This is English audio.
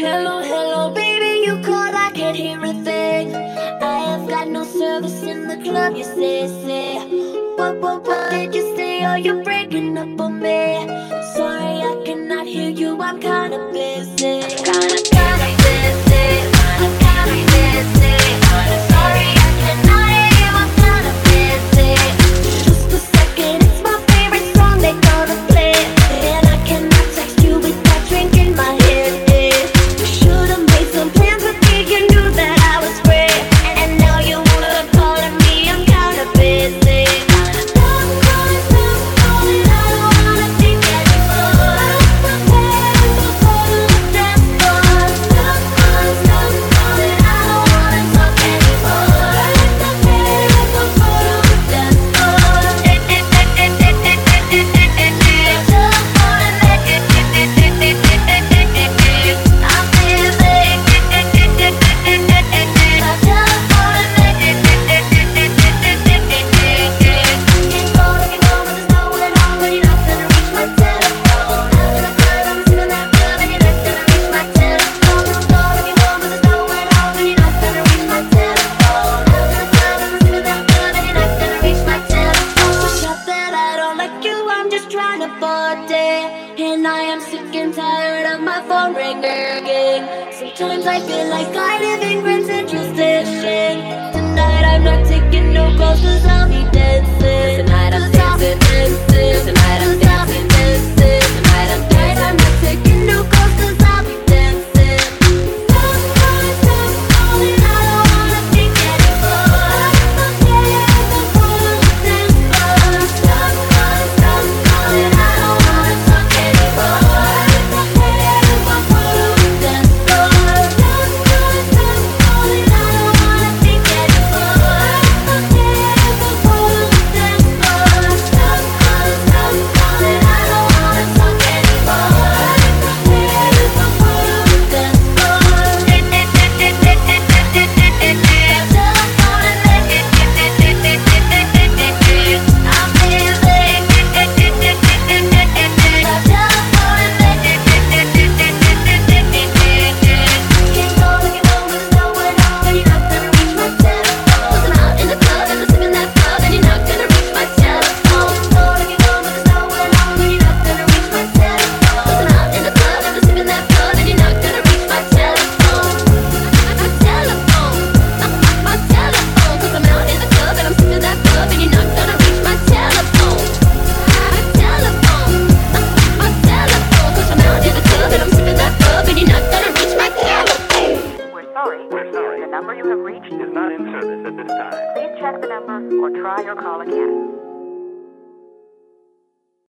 Hello, hello, baby, you called, I can't hear a thing. I have got no service in the club, you say. What did you say? Oh, you're breaking up on me. Sorry, I cannot hear you, I'm kinda busy. Kinda busy. I'm kinda busy. Sorry, I cannot hear you, I'm kinda busy. Just a second, it's my favorite song they gonna play. And I cannot text you without drinking my head. Should've made some plans with me, you knew that I was free. And now you wanna call me, I'm kinda busy. And I am sick and tired of my phone ringing. Sometimes I feel like I live in Grand Central Station. Tonight I'm not taking no calls, cause I'll be dancing. Tonight I'm dancing. Tonight I'm dancing. Tonight I'm not taking no calls, cause I'll be dancing. Stop calling, I don't wanna think anymore. Stop calling the dance floor. Stop calling, I don't wanna talk anymore. Stop calling the dance floor. Stop calling, I don't wanna think anymore. Stop calling the dance floor. Stop calling, I don't wanna talk anymore. Stop calling the dance The number you have reached is not in service at this time. Please check the number or try your call again.